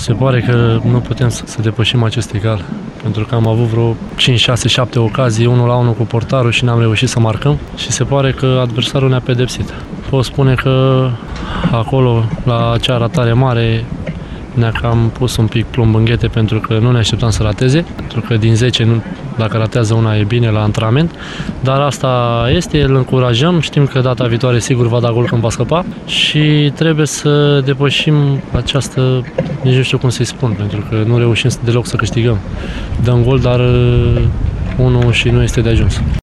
Se pare că nu putem să depășim acest egal, pentru că am avut vreo 5, 6, 7 ocazii, 1-1 cu portarul și n-am reușit să marcăm și se pare că adversarul ne-a pedepsit. Pot spune că acolo, la acea ratare mare, ne-a cam pus un pic plumb în ghete pentru că nu ne așteptam să rateze, pentru că din 10, dacă ratează una e bine la antrenament, dar asta este, îl încurajăm, știm că data viitoare sigur va da gol când va scăpa și trebuie să depășim această, nici nu știu cum să-i spun, pentru că nu reușim deloc să câștigăm. Dăm gol, dar unul și nu este de ajuns.